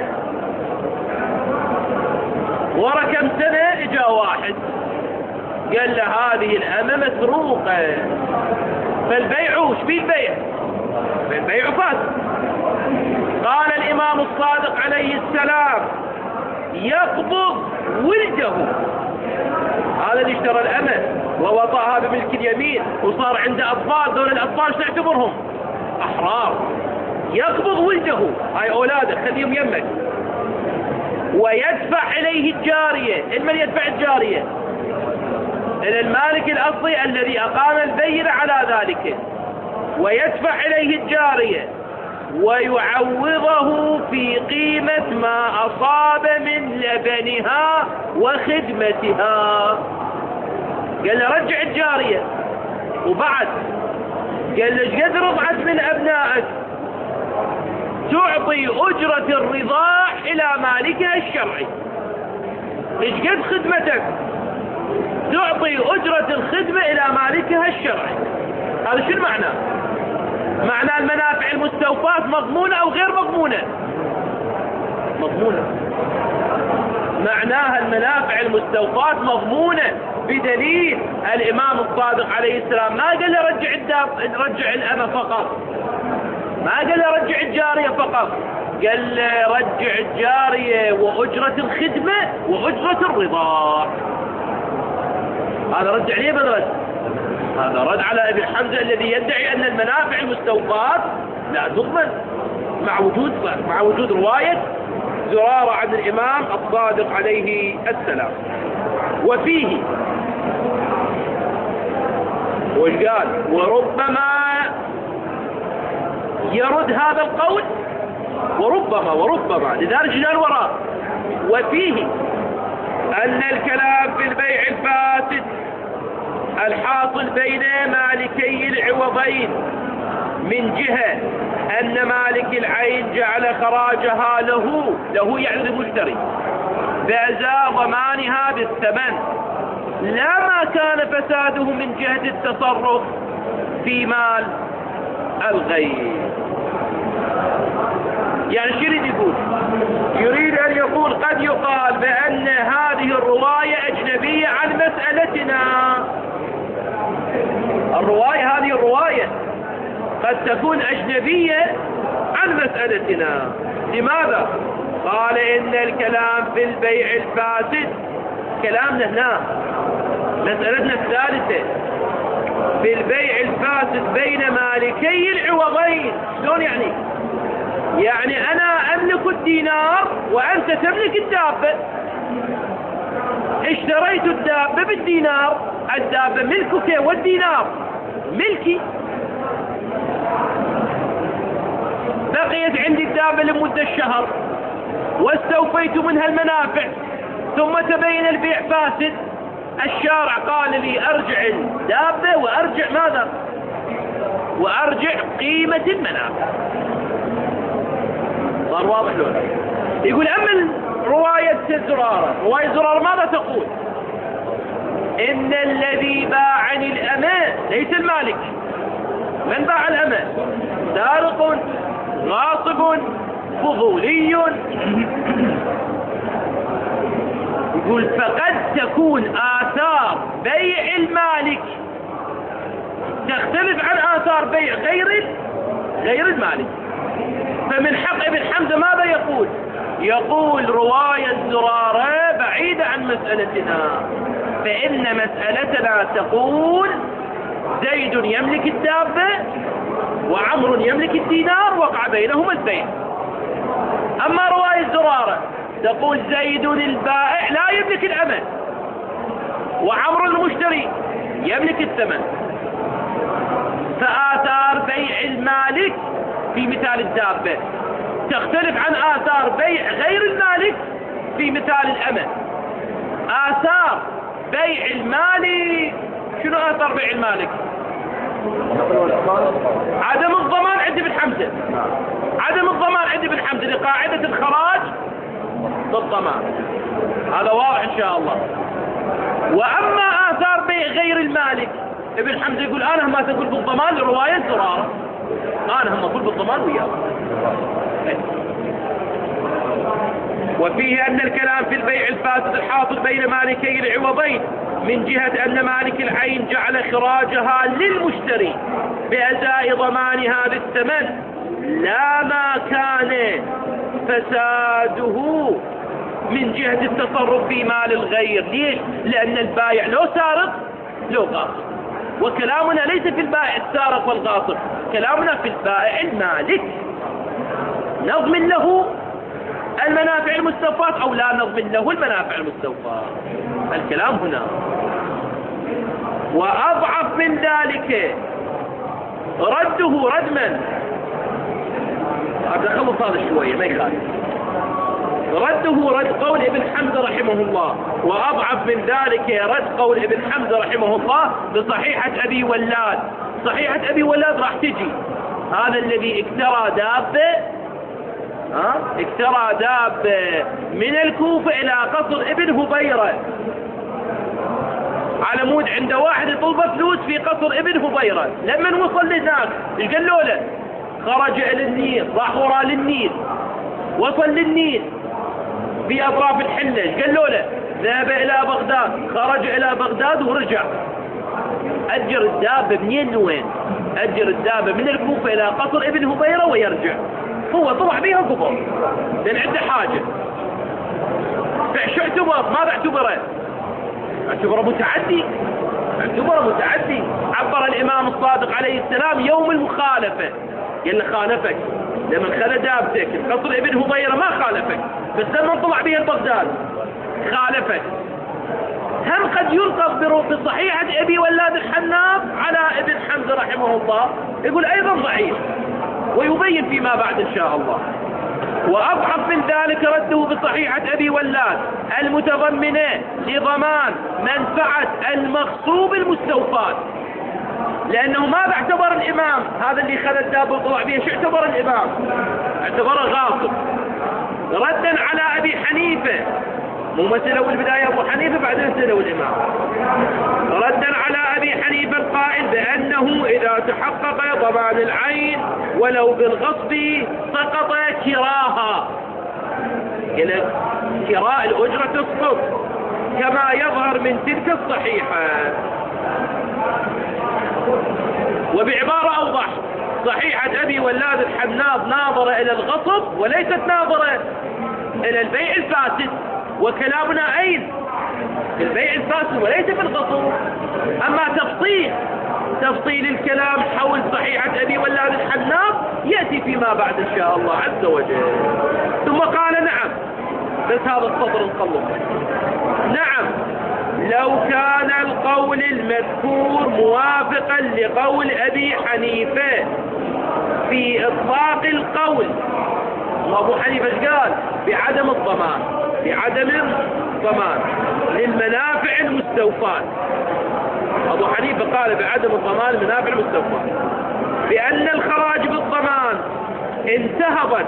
ورا كم سنة اجا واحد قال له هذه الأمة مسروقة، فالبيع وش في البيع؟ البيع فاسد. قال الإمام الصادق عليه السلام: يقبض ولده، هذا اللي اشترى الأمة ووطأها بملك اليمين وصار عنده أطفال، دول الأطفال شو نعتبرهم؟ أحرار. يقبض ولده، هاي أولاده خليهم يمك، ويدفع إليه الجارية. من يدفع الجارية؟ إلى المالك الأصلي الذي أقام البينة على ذلك، ويدفع إليه الجارية ويعوضه في قيمة ما أصاب من لبنها وخدمتها. قال له رجع الجارية، وبعد قال له ايش قد رضعت من أبنائك تعطي أجرة الرضاع إلى مالكها الشرعي، ايش قد خدمتك تعطي أجرة الخدمة إلى مالكها الشرعي. هذا شو المعنى؟ معنى المنافع المستوفاة مضمونة أو غير مضمونة؟ مضمونة. معناها المنافع المستوفاة مضمونة بدليل الإمام الصادق عليه السلام ما قال له رجع الأمة فقط، ما قال له رجع الجارية فقط، قال له رجع الجارية وأجرة الخدمة وأجرة الرضاع. هذا رد عليه بدرس، هذا رد على ابن حمزة الذي يدعي أن المنافع المستوفاة لا تضمن مع وجود رواية زرارة عن الإمام الصادق عليه السلام. وفيه وش قال؟ وربما يرد هذا القول، وربما لذلك جاء وراء. وفيه أن الكلام في البيع الفاسد الحاصل بين مالكي العوضين من جهة أن مالك العين جعل خراجها له يعني المشتري بأزاء ضمانها بالثمن، لا ما كان فساده من جهة التصرف في مال الغير. يعني شو يريد يقول؟ يريد أن يقول قد يقال بأن هذه الرواية أجنبية عن مسألتنا. هذه الرواية قد تكون أجنبية عن مسألتنا. لماذا؟ قال إن الكلام في البيع الفاسد، كلامنا هنا مسألتنا الثالثة في البيع الفاسد بين مالكي العوضين. شلون يعني؟ يعني أنا أملك الدينار وأنت تملك الدابة، اشتريت الدابة بالدينار، الدابة ملكك والدينار ملكي، بقيت عندي الدابة لمدة الشهر واستوفيت منها المنافع، ثم تبين البيع فاسد، الشارع قال لي أرجع الدابة وأرجع ماذا؟ وأرجع قيمة المنافع. صار واضح له؟ يقول أما رواية زرارة ماذا تقول؟ إن الذي باعني الأمان ليس المالك. من باع الأمان؟ سارق، غاصب، فضولي. يقول فقد تكون آثار بيع المالك تختلف عن آثار بيع غير المالك. فمن حق ابن حمزة ماذا يقول؟ يقول رواية زرارة بعيدة عن مسألتنا، فإن مسألتنا تقول زيد يملك الدابة وعمر يملك الدينار وقع بينهما البيع. أما رواية زرارة تقول زيد البائع لا يملك الأمن وعمر المشتري يملك الثمن. فآثار بيع المالك في مثال الدابة تختلف عن آثار بيع غير المالك في مثال الأمن. آثار بيع المالك، شنو آثار بيع المالك؟ عدم الضمان عند ابن حمزة، عدم الضمان عند ابن حمزة لقاعدة الخراج بالضمان، هذا واضح إن شاء الله. وأما آثار بيع غير المالك ابن حمزة يقول أنا ما تقول بالضمان لرواية زرارة، أنا هم أقول بالضمان وياه. وفيه أن الكلام في البيع الفاسد الحاصل بين مالكي العوضين من جهة أن مالك العين جعل خراجها للمشتري بأداء ضمان هذا الثمن لا ما كان فساده من جهة التصرف في مال الغير. ليش؟ لأن البائع لو سارق لو غاصب، وكلامنا ليس في البائع السارق والغاصب، كلامنا في البائع المالك، نضمن له المنافع المستوفاة أو لا نضمن له المنافع المستوفاة، الكلام هنا. وأضعف من ذلك رده رد من؟ أبدأ خلص هذا شوية ما يخالف. رده رد قول ابن حمزة رحمه الله. وأضعف من ذلك رد قول ابن حمزة رحمه الله بصحيحة أبي ولاد. صحيحة أبي ولاد راح تجي هذا الذي اكترى دابة اكترى دابة من الكوفة إلى قصر ابن هبيرة على مود عند واحد يطلب فلوس في قصر ابن هبيرة. لما وصل لهناك ايش قالوا له؟ خرج إلى النيل، راح وراء للنيل، وصل للنيل في أطراف الحلة، ايش قالوا له؟ ذهب إلى بغداد، خرج إلى بغداد ورجع. أجر الدابة منين لوين؟ أجر الدابة من الكوفة إلى قصر ابن هبيرة ويرجع. هو طلع بيها قبر لأن عنده حاجة. فشو اعتبر؟ ماذا اعتبره؟ اعتبره متعدي، اعتبره متعدي. عبر الإمام الصادق عليه السلام يوم المخالفة، قال له خالفك لما خلى دابتك القصر ابن هبيرة ما خالفك، بس لما طلع بها بغداد خالفك. هم قد يلقب بصحيحة أبي ولاد الحناف على ابن حمزة رحمه الله، يقول أيضا ضعيف، ويبين فيما بعد إن شاء الله. وأضعف من ذلك رده بصحيحة أبي ولاد المتضمنة لضمان منفعة المغصوب المستوفاة. لأنه ماذا اعتبر الإمام هذا اللي خذ الدابة وطلع بها؟ شو اعتبر الإمام؟ اعتبره غاصب، ردا على أبي حنيفة. مو مثل أول بداية أبو حنيفة بعدين سألوا الإمام، ردا على أبي حنيفة القائل بأنه إذا تحقق ضمان العين ولو بالغصب سقط كراها، إلى كراء الأجرة تسقط كما يظهر من تلك الصحيحة. وبعبارة أوضح، صحيحة أبي ولاد الحناظ ناظرة إلى الغصب وليست ناظرة إلى البيع الفاسد، وكلامنا أين؟ في البيع الفاسد وليس في الغصب. أما تفصيل الكلام حول صحيحة أبي ولاد الحناظ يأتي فيما بعد إن شاء الله عز وجل. ثم قال نعم، بس هذا السطر نخلص. نعم، لو كان القول المذكور موافقا لقول أبي حنيفة في إطلاق القول، وأبو حنيفة ايش قال؟ بعدم الضمان، بعدم الضمان للمنافع المستوفاة. أبو حنيفة قال بعدم الضمان للمنافع المستوفاة، بأن الخراج بالضمان انتهضت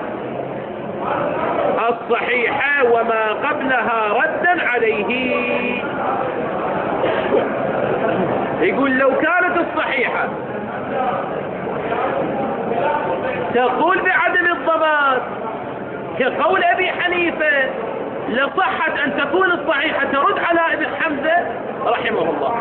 الصحيحة وما قبلها ردا عليه. يقول لو كانت الصحيحة تقول بعدم الضمان كقول أبي حنيفة لصحت أن تكون الصحيحة ترد على ابن حمزة رحمه الله،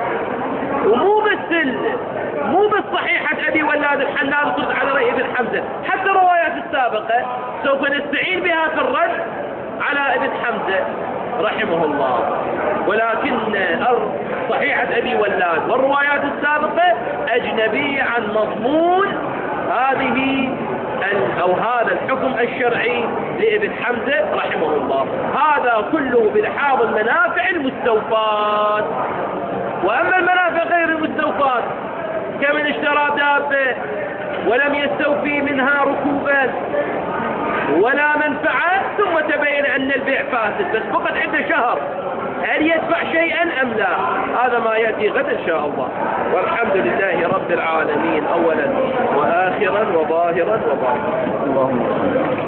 مو بالصحيحة أبي ولاد الحلال ترد على رأي ابن حمزة، حتى الروايات السابقة سوف نستعين بها في الرد على ابن حمزة رحمه الله، ولكن صحيحة أبي ولاد والروايات السابقة أجنبية عن مضمون هذا الحكم الشرعي لابن حمزة رحمه الله. هذا كله بلحاظ المنافع المستوفاة. وأما المنافع غير المستوفاة كمن اشترى دابة ولم يستوفي منها ركوبا ولا منفعة ثم تبين أن البيع فاسد بس فقط عنده شهر، هل يدفع شيئا أم لا؟ هذا ما يأتي غدا إن شاء الله. والحمد لله رب العالمين أولا وآخرا وظاهرا وباطنا.